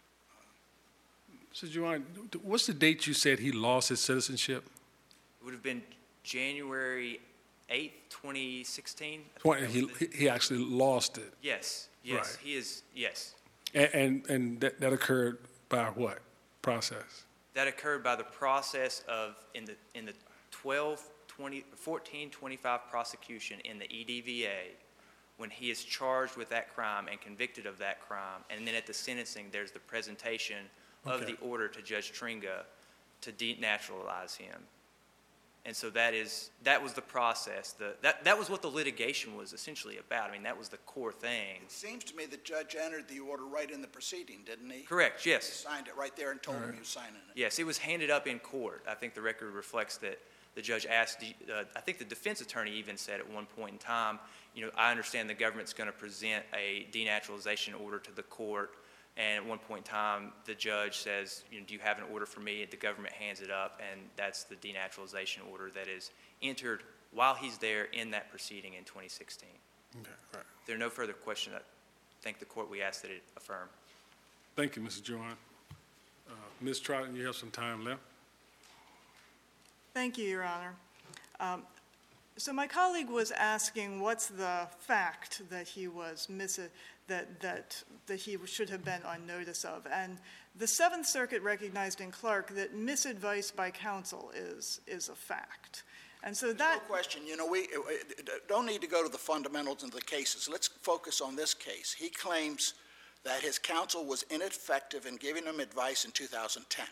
So, Juwan, what's the date you said he lost his citizenship? It would have been January eighth, twenty sixteen. Twenty, he, he actually lost it. Yes, yes, Right. he is, yes. And, and, and that, that occurred by what process? That occurred by the process of, in the, in the twelve twenty, fourteen twenty-five prosecution in the E D V A, when he is charged with that crime and convicted of that crime, and then at the sentencing, there's the presentation of Okay. the order to Judge Tringa to denaturalize him. And so that is, that was the process. The, that, that was what the litigation was essentially about. I mean, that was the core thing. It seems to me the judge entered the order right in the proceeding, didn't he? Correct, He yes. signed it right there and told him he was signing it. Yes, it was handed up in court. I think the record reflects that the judge asked, uh, I think the defense attorney even said at one point in time, you know, I understand the government's going to present a denaturalization order to the court. And at one point in time, the judge says, you know, do you have an order for me? The government hands it up, and that's the denaturalization order that is entered while he's there in that proceeding in twenty sixteen. Okay, all right. If there are no further questions, I thank the court. We ask that it affirm. Thank you, Mister Johan. Uh, Miz Troughton, you have some time left. Thank you, Your Honor. Um, So my colleague was asking what's the fact that he was mis- that, that, that he should have been on notice of. And the Seventh Circuit recognized in Clark that misadvice by counsel is, is a fact. And so There's that, no question, you know, we uh, don't need to go to the fundamentals of the cases. Let's focus on this case. He claims that his counsel was ineffective in giving him advice in two thousand ten.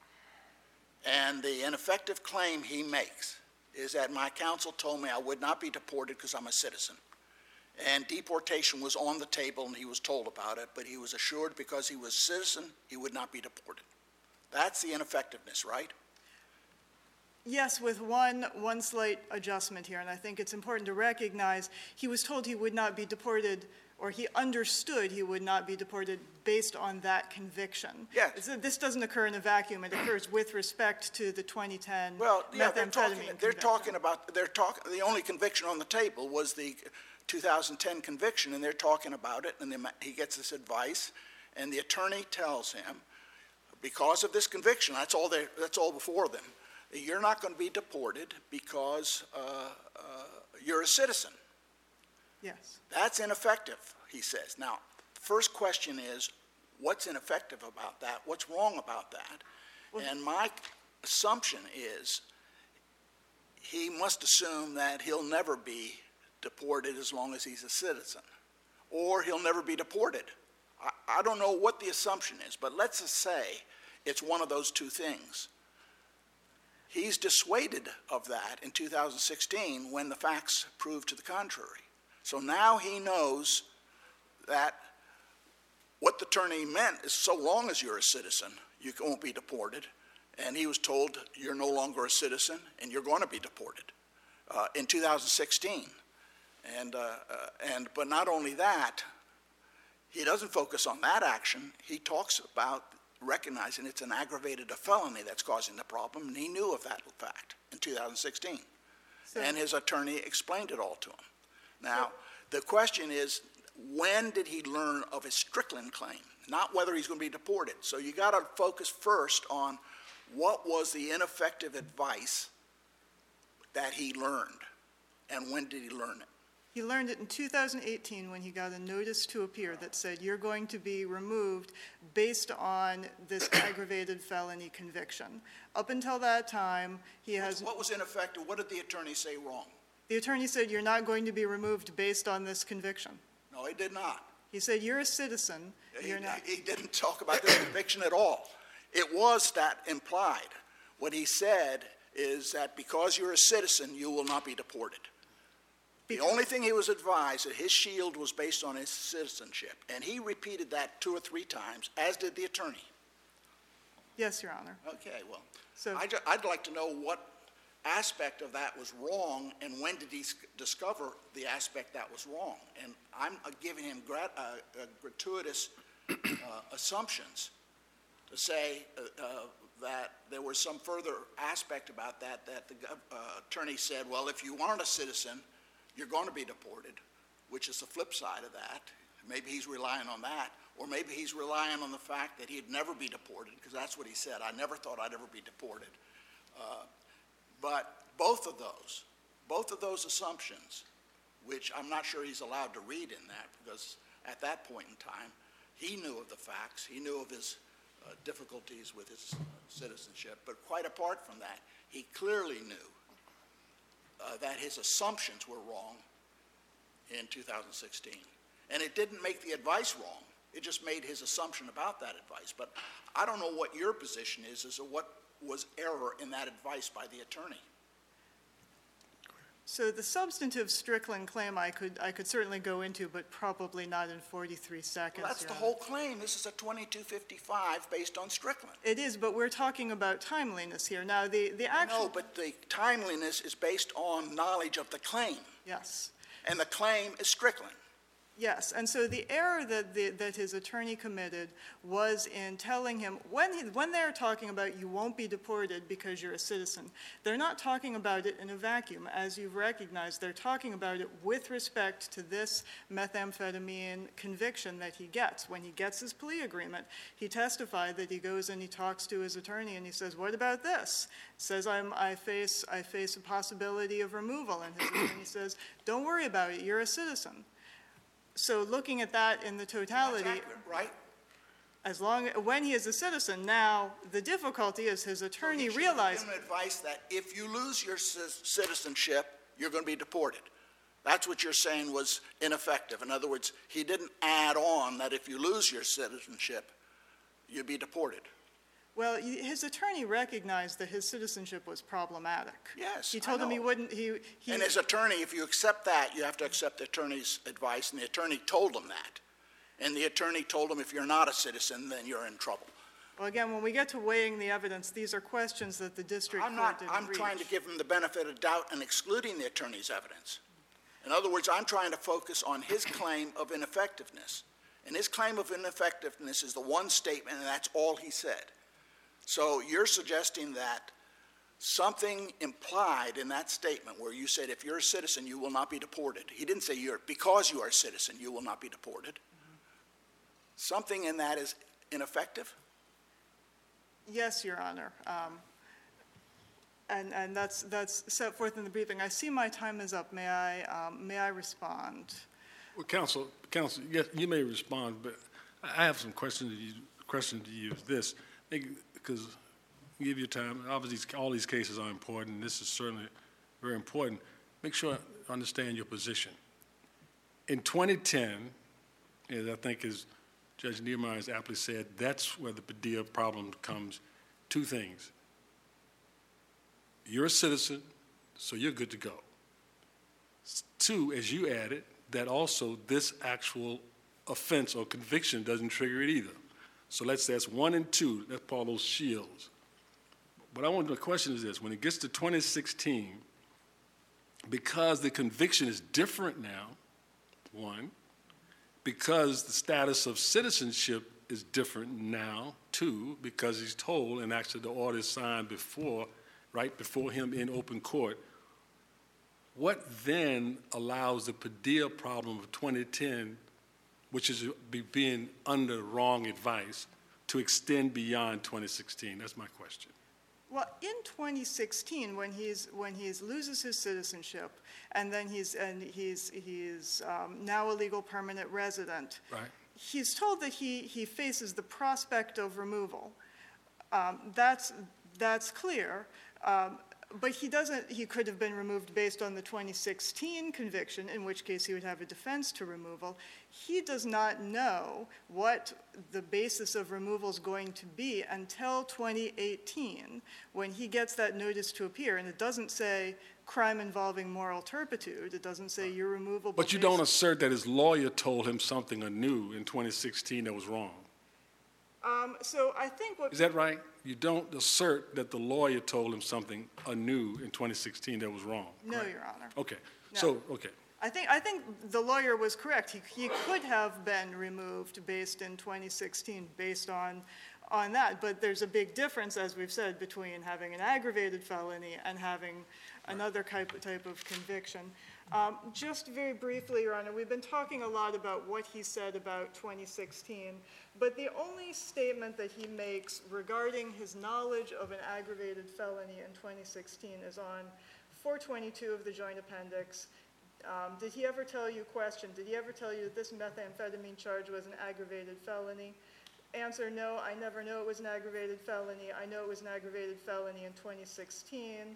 And the ineffective claim he makes is that my counsel told me I would not be deported because I'm a citizen. And deportation was on the table and he was told about it, but he was assured because he was a citizen, he would not be deported. That's the ineffectiveness, right? yes, with one, one slight adjustment here, and I think it's important to recognize he was told he would not be deported, or he understood he would not be deported based on that conviction. Yes. So this doesn't occur in a vacuum. It occurs with respect to the twenty ten Well, yeah, they're methamphetamine talking, they're conviction. talking about, they're talking, the only conviction on the table was the two thousand ten conviction, and they're talking about it, and the- he gets this advice, and the attorney tells him, because of this conviction, that's all they, that's all before them, you're not going to be deported because uh, uh, you're a citizen. Yes. That's ineffective, he says. Now, first question is, what's ineffective about that? What's wrong about that? Well- And my assumption is he must assume that he'll never be deported as long as he's a citizen, or he'll never be deported. I, I don't know what the assumption is, but let's just say it's one of those two things. He's dissuaded of that in two thousand sixteen when the facts proved to the contrary. So now he knows that what the attorney meant is so long as you're a citizen, you won't be deported. And he was told you're no longer a citizen and you're going to be deported uh, in two thousand sixteen. And, uh, uh, and, but not only that, he doesn't focus on that action. He talks about recognizing it's an aggravated felony that's causing the problem, and he knew of that fact in two thousand sixteen. So- And his attorney explained it all to him. Now, the question is, when did he learn of his Strickland claim? Not whether he's going to be deported. So you got to focus first on what was the ineffective advice that he learned, and when did he learn it? He learned it in two thousand eighteen when he got a notice to appear that said, you're going to be removed based on this aggravated felony conviction. Up until that time, he has, What was ineffective? What did the attorney say wrong? the attorney said, you're not going to be removed based on this conviction. No, he did not. He said, you're a citizen, He, you're not. he didn't talk about this conviction at all. It was that implied. What he said is that because you're a citizen, you will not be deported. The Because- only thing he was advised that his shield was based on his citizenship, and he repeated that two or three times, as did the attorney. Yes, Your Honor. Okay, well, So- I ju- I'd like to know what aspect of that was wrong, and when did he s- discover the aspect that was wrong? And I'm uh, giving him grat- uh, uh, gratuitous uh, assumptions to say uh, uh, that there was some further aspect about that, that the gov- uh, attorney said, well, if you aren't a citizen, you're going to be deported, which is the flip side of that. Maybe he's relying on that, or maybe he's relying on the fact that he'd never be deported, because that's what he said. I never thought I'd ever be deported. Uh, But both of those, both of those assumptions, which I'm not sure he's allowed to read in that, because at that point in time, he knew of the facts, he knew of his uh, difficulties with his uh, citizenship, but quite apart from that, he clearly knew uh, that his assumptions were wrong in two thousand sixteen. And it didn't make the advice wrong. It just made his assumption about that advice. But I don't know what your position is as to what was error in that advice by the attorney. So the substantive Strickland claim I could, I could certainly go into, but probably not in forty-three seconds. Well, that's Your the Honor. whole claim. This is a twenty-two fifty-five based on Strickland. It is, but we're talking about timeliness here. Now, the, the I actual... know, but the timeliness is based on knowledge of the claim, Yes. and the claim is Strickland. Yes, and so the error that, the, that his attorney committed was in telling him, when, he, when they're talking about you won't be deported because you're a citizen, they're not talking about it in a vacuum. As you've recognized, they're talking about it with respect to this methamphetamine conviction that he gets. When he gets his plea agreement, he testified that he goes and he talks to his attorney and he says, what about this? Says, I'm, I, face, I face a possibility of removal, and his attorney says, don't worry about it, you're a citizen. So looking at that in the totality, That's accurate, right? as long, when he is a citizen, now the difficulty is his attorney So he should realized, give him advice that if you lose your ci- citizenship, you're going to be deported. That's what you're saying was ineffective. In other words, he didn't add on that if you lose your citizenship, you'd be deported. well, y- his attorney recognized that his citizenship was problematic. Yes, He I told him he know. wouldn't, he, he, And as attorney, if you accept that, you have to accept the attorney's advice, and the attorney told him that. And the attorney told him if you're not a citizen, then you're in trouble. well, again, when we get to weighing the evidence, these are questions that the district I'm court not, didn't I'm reach. trying to give him the benefit of doubt and excluding the attorney's evidence. In other words, I'm trying to focus on his claim of ineffectiveness. And his claim of ineffectiveness is the one statement, and that's all he said. So you're suggesting that something implied in that statement where you said if you're a citizen, you will not be deported. He didn't say you're, because you are a citizen, you will not be deported. Mm-hmm. Something in that is ineffective? Yes, Your Honor. Um, And, and that's, that's set forth in the briefing. I see my time is up. May I, um, may I respond? Well, counsel, counsel, yes, you may respond, but I have some questions to you, question to you. This, because give you time. Obviously, all these cases are important. This is certainly very important. Make sure I understand your position. In twenty ten, as I think as Judge Niemeyer has aptly said, that's where the Padilla problem comes. Two things. You're a citizen, so you're good to go. Two, as you added, that also this actual offense or conviction doesn't trigger it either. So let's say that's one and two. Let's call those shields. But I want the question is this: when it gets to twenty sixteen, because the conviction is different now, one, because the status of citizenship is different now, two, because he's told, and actually the order is signed before, right before him in open court, what then allows the Padilla problem of twenty ten, which is be being under wrong advice, to extend beyond twenty sixteen? That's my question. Well, in twenty sixteen, when he's when he's loses his citizenship, and then he's and he's he's um, now a legal permanent resident, Right. he's told that he he faces the prospect of removal. Um, that's that's clear. Um, But he doesn't, he could have been removed based on the twenty sixteen conviction, in which case he would have a defense to removal. He does not know what the basis of removal is going to be until twenty eighteen, when he gets that notice to appear. And it doesn't say crime involving moral turpitude. It doesn't say you're removable. But you based- don't assert that his lawyer told him something anew in twenty sixteen that was wrong. Um, so I think what. Is that right? You don't assert that the lawyer told him something anew in twenty sixteen that was wrong. No, correct? Your Honor. Okay. No. So, okay. I think, I think the lawyer was correct. He, he could have been removed based in twenty sixteen, based on, on that. But there's a big difference, as we've said, between having an aggravated felony and having another type, type of conviction. Um, just very briefly, Your Honor, we've been talking a lot about what he said about twenty sixteen, but the only statement that he makes regarding his knowledge of an aggravated felony in twenty sixteen is on four twenty-two of the Joint Appendix. Um, did he ever tell you, question, did he ever tell you that this methamphetamine charge was an aggravated felony? Answer, no, I never know it was an aggravated felony. I know it was an aggravated felony in twenty sixteen.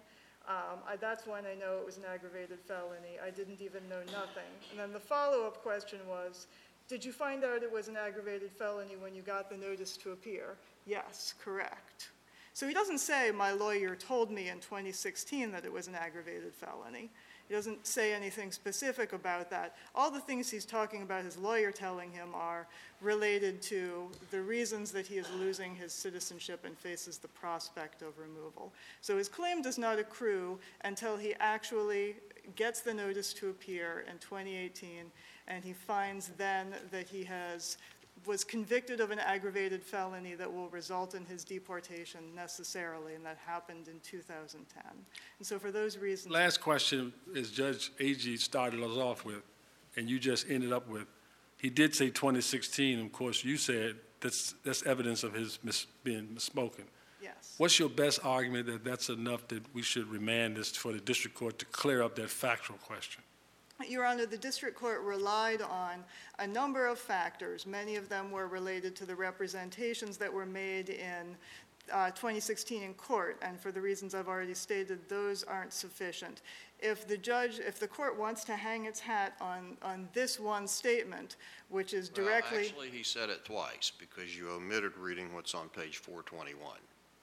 Um, I, that's when I know it was an aggravated felony. I didn't even know nothing. And then the follow-up question was, did you find out it was an aggravated felony when you got the notice to appear? Yes, correct. So he doesn't say, my lawyer told me in twenty sixteen that it was an aggravated felony. He doesn't say anything specific about that. All the things he's talking about his lawyer telling him are related to the reasons that he is losing his citizenship and faces the prospect of removal. So his claim does not accrue until he actually gets the notice to appear in twenty eighteen, and he finds then that he has was convicted of an aggravated felony that will result in his deportation necessarily, and that happened in two thousand ten. And so for those reasons... Last question is Judge Agee started us off with, and you just ended up with. He did say twenty sixteen. Of course, you said that's, that's evidence of his mis, being misspoken. Yes. What's your best argument that that's enough that we should remand this for the district court to clear up that factual question? Your Honor, the district court relied on a number of factors. Many of them were related to the representations that were made in uh, twenty sixteen in court, and for the reasons I've already stated, those aren't sufficient. If the judge, if the court wants to hang its hat on, on this one statement, which is directly... Well, actually, he said it twice, because you omitted reading what's on page four twenty-one,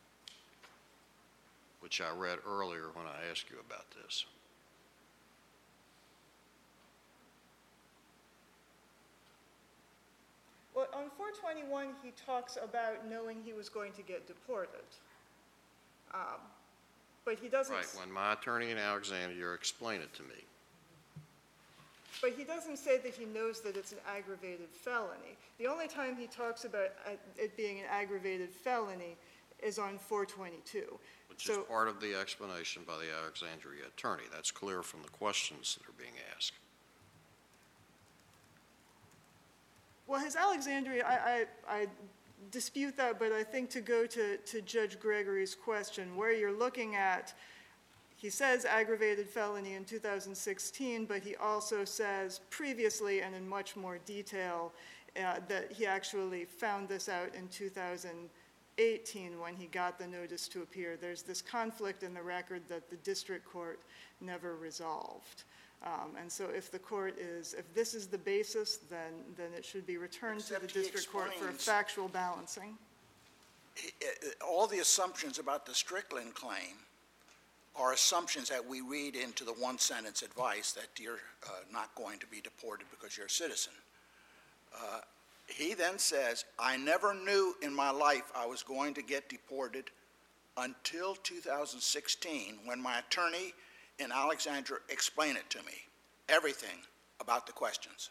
which I read earlier when I asked you about this. Well, on four twenty-one, he talks about knowing he was going to get deported. Um, but he doesn't... Right, when my attorney in Alexandria explained it to me. But he doesn't say that he knows that it's an aggravated felony. The only time he talks about uh, it being an aggravated felony is on four twenty-two. Which So- is part of the explanation by the Alexandria attorney. That's clear from the questions that are being asked. Well, his Alexandria, I, I, I dispute that, but I think to go to, to Judge Gregory's question, where you're looking at, he says aggravated felony in two thousand sixteen, but he also says previously and in much more detail uh, that he actually found this out in two thousand eighteen when he got the notice to appear. There's this conflict in the record that the district court never resolved. Um, and so if the court is, if this is the basis, then, then it should be returned Except to the he district court for a explains- factual balancing. All the assumptions about the Strickland claim are assumptions that we read into the one-sentence advice that you're uh, not going to be deported because you're a citizen. Uh, he then says, I never knew in my life I was going to get deported until two thousand sixteen, when my attorney in Alexandria explained it to me, everything about the questions.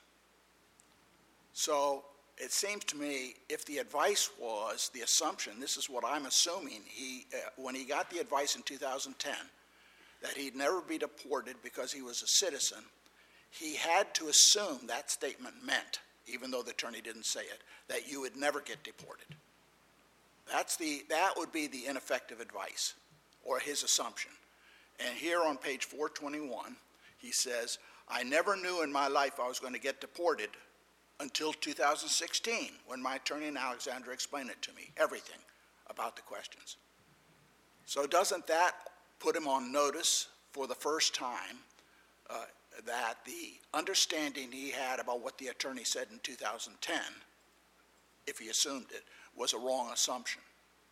So it seems to me if the advice was the assumption, this is what I'm assuming, he, uh, when he got the advice in two thousand ten, that he'd never be deported because he was a citizen, he had to assume that statement meant, even though the attorney didn't say it, that you would never get deported. That's the, that would be the ineffective advice, or his assumption. And here on page four twenty-one, he says, I never knew in my life I was going to get deported until two thousand sixteen, when my attorney in Alexandria explained it to me, everything about the questions. So doesn't that put him on notice for the first time uh, that the understanding he had about what the attorney said in two thousand ten, if he assumed it, was a wrong assumption?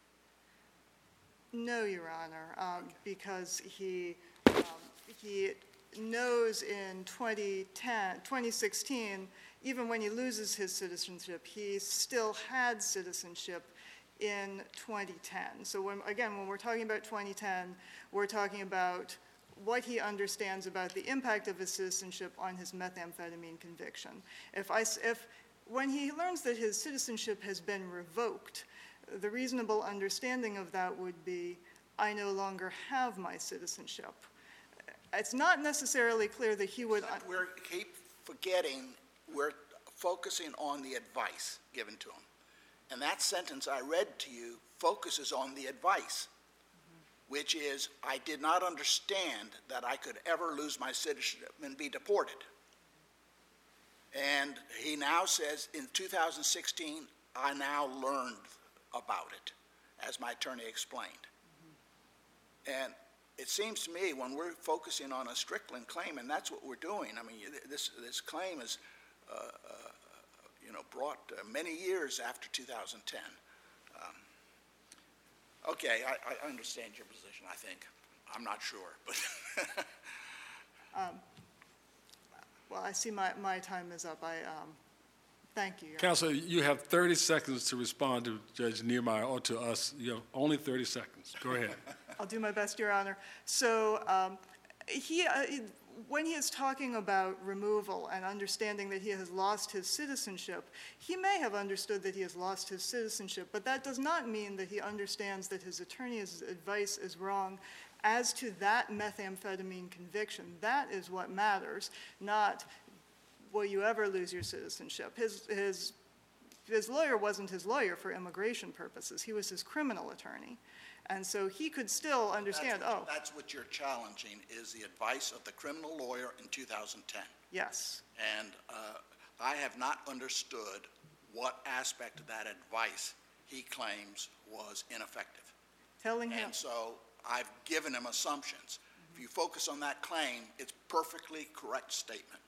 No, Your Honor, um, because he, um, he knows in twenty ten, twenty sixteen, even when he loses his citizenship, he still had citizenship in twenty ten. So when, again, when we're talking about twenty ten, we're talking about what he understands about the impact of his citizenship on his methamphetamine conviction. If I, if, when he learns that his citizenship has been revoked, the reasonable understanding of that would be, I no longer have my citizenship. It's not necessarily clear that he would... But we're keep forgetting, we're focusing on the advice given to him. And that sentence I read to you focuses on the advice, mm-hmm. which is, I did not understand that I could ever lose my citizenship and be deported. And he now says, in two thousand sixteen, I now learned about it, as my attorney explained. Mm-hmm. And it seems to me when we're focusing on a Strickland claim, and that's what we're doing, I mean, this, this claim is, uh, uh, you know, brought uh, many years after two thousand ten. Um, Okay, I, I understand your position, I think. I'm not sure, but Well, I see my, my time is up. I, um, thank you, Your Honor. Counselor, you have thirty seconds to respond to Judge Niemeyer or to us. You have only thirty seconds. Go ahead. I'll do my best, Your Honor. So um, he, uh, when he is talking about removal and understanding that he has lost his citizenship, he may have understood that he has lost his citizenship, but that does not mean that he understands that his attorney's advice is wrong as to that methamphetamine conviction. That is what matters, not will you ever lose your citizenship. His, his, his lawyer wasn't his lawyer for immigration purposes. He was his criminal attorney. And so he could still understand, that's what, oh, that's what you're challenging, is the advice of the criminal lawyer in two thousand ten. yes. And uh, I have not understood what aspect of that advice he claims was ineffective. Telling him, And so I've given him assumptions. If you focus on that claim, it's perfectly correct statement.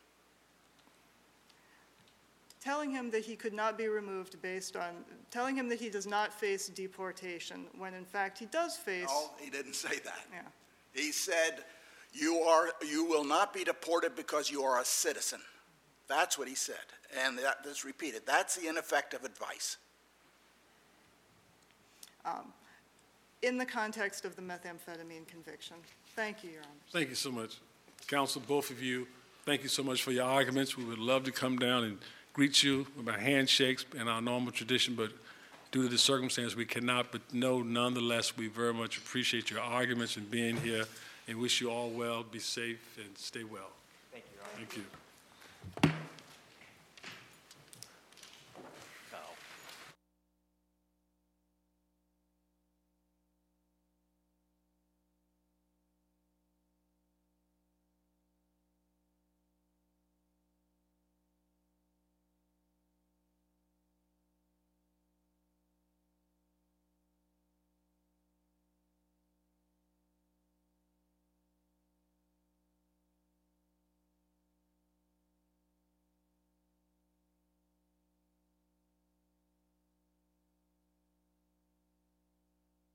telling him that he could not be removed based on, telling him that he does not face deportation, when in fact he does face. No, he didn't say that. Yeah. He said, you are, you will not be deported because you are a citizen. That's what he said. And that, that's repeated. That's the ineffective advice. Um, in the context of the methamphetamine conviction. Thank you, Your Honor. Thank you so much. Counsel, both of you, thank you so much for your arguments. We would love to come down and greet you with our handshakes in our normal tradition, but due to the circumstance, we cannot. But no, nonetheless, we very much appreciate your arguments and being here, and wish you all well, be safe, and stay well. Thank you, Your Honor. Thank you.